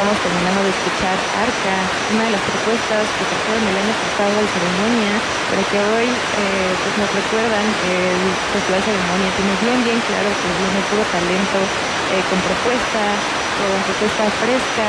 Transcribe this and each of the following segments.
Estamos terminando de escuchar Arca, una de las propuestas que trajeron el año pasado al Ceremonia, pero que hoy pues nos recuerdan que el Festival Ceremonia tiene bien, bien claro que viene puro talento, con propuesta fresca,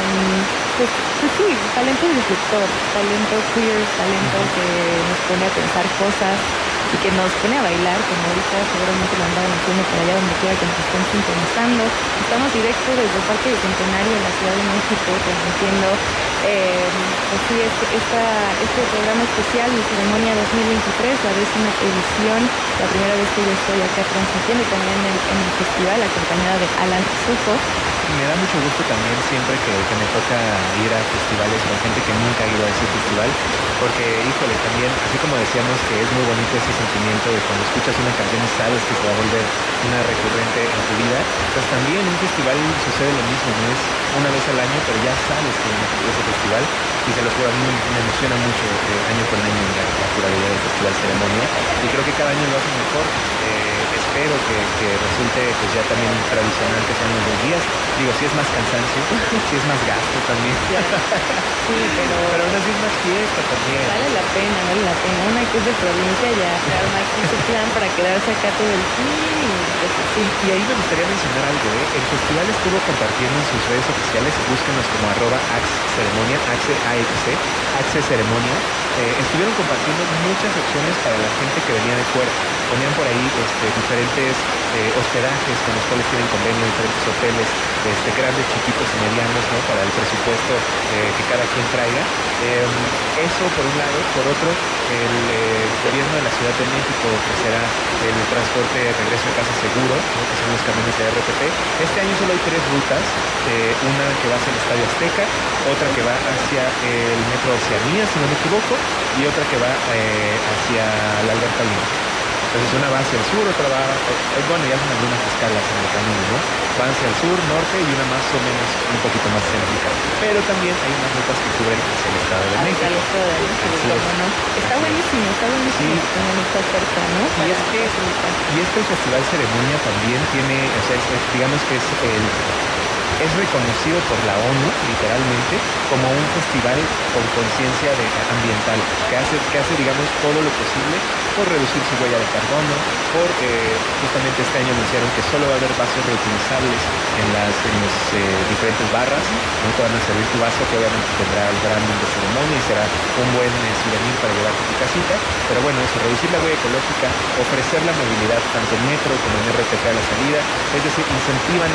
pues sí, talento disruptor, talento queer, talento que nos pone a pensar cosas y que nos pone a bailar, como ahorita seguramente lo andaban haciendo por allá donde quiera que nos estén sintonizando. Estamos directo desde el Parque Bicentenario en la Ciudad de México, transmitiendo pues sí, este programa especial de Ceremonia 2023, la 10ª edición, la primera vez que yo estoy acá transmitiendo también en el festival, acompañada de Alan Sufo. Me da mucho gusto también siempre que me toca ir a festivales con gente que nunca ha ido a ese festival, porque, híjole, también, así como decíamos que es muy bonito ese sentimiento de cuando escuchas una canción y sabes que se va a volver una recurrente en tu vida, pues también en un festival sucede lo mismo, no es una vez al año, pero ya sabes que en ese festival, y se los juro, a mí me emociona mucho año con año la pluralidad del Festival Ceremonia, y creo que cada año lo hace mejor. Espero que resulte pues ya también tradicional que sean los 2 días. Digo, si es más cansancio, si es más gasto también. Sí, pero aún así es más fiesta también. Vale la pena, vale la pena. Una que es de provincia ya se arma aquí su plan para quedarse acá todo el fin. Sí, y ahí me gustaría mencionar algo, ¿eh? El festival estuvo compartiendo en sus redes oficiales, búsquenos como @axceremonia, Ceremonia. Estuvieron compartiendo muchas opciones para la gente que venía de fuera. Ponían por ahí diferentes hospedajes con los cuales tienen convenio, diferentes hoteles, grandes, chiquitos y medianos, ¿no? Para el presupuesto que cada quien traiga. Eso por un lado. Por otro, el gobierno de la Ciudad de México ofrecerá el transporte de regreso a casa seguro, ¿no? Que son los camiones de RTP. Este año solo hay 3 rutas, una que va hacia el Estadio Azteca, otra que va hacia el Metro Oceanía, si no me equivoco, y otra que va hacia la Alberta Lima. Entonces una va hacia el sur, otra va, bueno, ya hacen algunas escalas en el camino, ¿no? Van hacia el sur, norte y una más o menos un poquito más céntrica. Pero también hay unas rutas que cubren hacia el Estado de México. Hacia el Estado de México, ¿cómo no? Está buenísimo, sí. Tener esta oferta, ¿no? Y es que el Festival Ceremonia también tiene, o sea, digamos que es reconocido por la ONU, literalmente, como un festival con conciencia ambiental, que hace, digamos, todo lo posible por reducir su huella de carbono, por justamente este año anunciaron que solo va a haber vasos reutilizables en las diferentes barras, no te van a servir tu vaso, que obviamente tendrá el branding de Ceremonia y será un buen souvenir para llevarte a tu casita, pero bueno, eso, reducir la huella ecológica, ofrecer la movilidad tanto en metro como en RTP a la salida, es decir, incentivan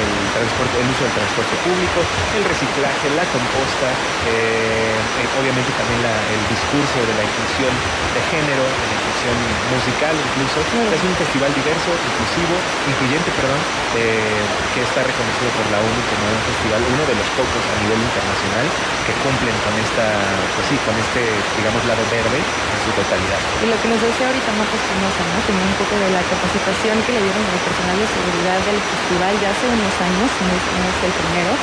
el uso del transporte público, el reciclaje, la composta, obviamente también el discurso de la inclusión de género, de la inclusión musical incluso. Es un festival diverso, incluyente, que está reconocido por la ONU como un festival, uno de los pocos a nivel internacional que cumplen con con este, digamos, lado verde en su totalidad. Y lo que nos decía ahorita Marta Espinosa, ¿no? Tenía un poco de la capacitación que le dieron al personal de seguridad del festival ya hace unos años, no es el primero,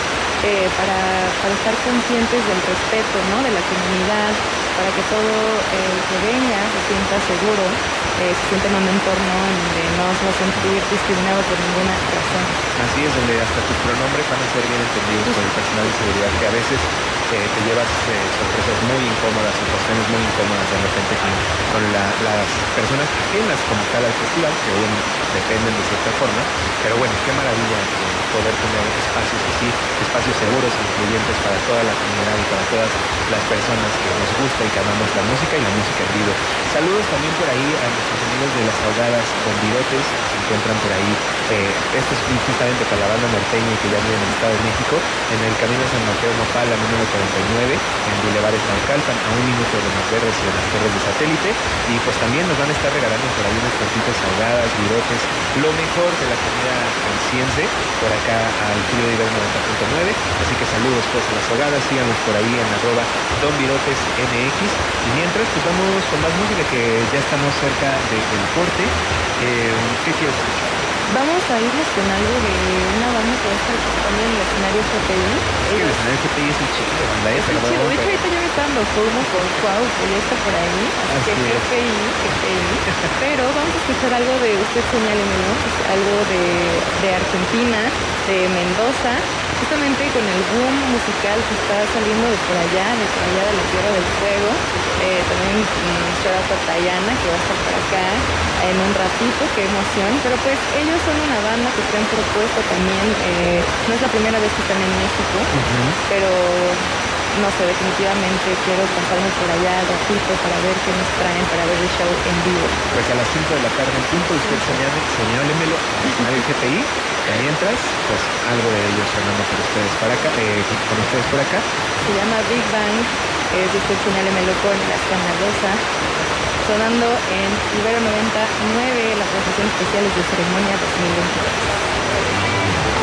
para estar conscientes del respeto, ¿no? De la comunidad, para que todo el que venga se sienta seguro, se sienta en un entorno en donde no se va a sentir discriminado por ninguna razón. Así es, donde hasta tus pronombres van a ser bien entendidos por el personal de seguridad, que a veces te llevas sorpresas muy incómodas, situaciones muy incómodas de repente con las personas ajenas como tal al festival, que obviamente dependen de cierta forma, pero bueno, qué maravilla poder tener espacios así, espacios seguros e incluyentes para toda la comunidad y para todas las personas que nos gusta y que amamos la música y la música en vivo. Saludos también por ahí a nuestros amigos de las ahogadas con virotes, que se encuentran por ahí, esto es justamente para la banda norteña que ya vive en el Estado de México, en el camino San Mateo Nopala número 49, en Bulevares Naucalpan, a 1 minuto de Monterrey y de las Torres de Satélite, y pues también nos van a estar regalando por ahí unas tortitas ahogadas, virotes, lo mejor de la comida consciente, por acá al Estudio de Ibero 90.9, así que saludos pues a las ahogadas, síganos por ahí en @DonVirotesMX, y mientras pues vamos con más música, que ya estamos cerca del corte. ¿Qué quieres escuchar? Vamos a irnos con algo de una banda que va a estar participando en el escenario GPI. El escenario GPI es un chido, ¿verdad? Es un chido. De hecho, ahorita ya me está dando FOMO por Cuau, que ya está por ahí. Así que GPI. Pero vamos a escuchar algo de, usted señálemelo, algo de Argentina, de Mendoza. justamente con el boom musical que está saliendo de por allá de la Tierra del Fuego. También shout out a Tayana, que va a estar por acá en un ratito, qué emoción. Pero pues ellos son una banda que se han propuesto también, no es la primera vez que están en México, pero no sé, definitivamente quiero pasarme por allá al ratito para ver qué nos traen, para ver el show en vivo. Pues a las 5 de la tarde en punto, usted señálemelo a el GPI. Mientras, pues algo de ellos sonando por ustedes para acá, con ustedes por acá. Se llama Big Bang, es de usted señálemelo con la escandalosa, sonando en Ibero 99, las transmisiones especiales de ceremonia 2022.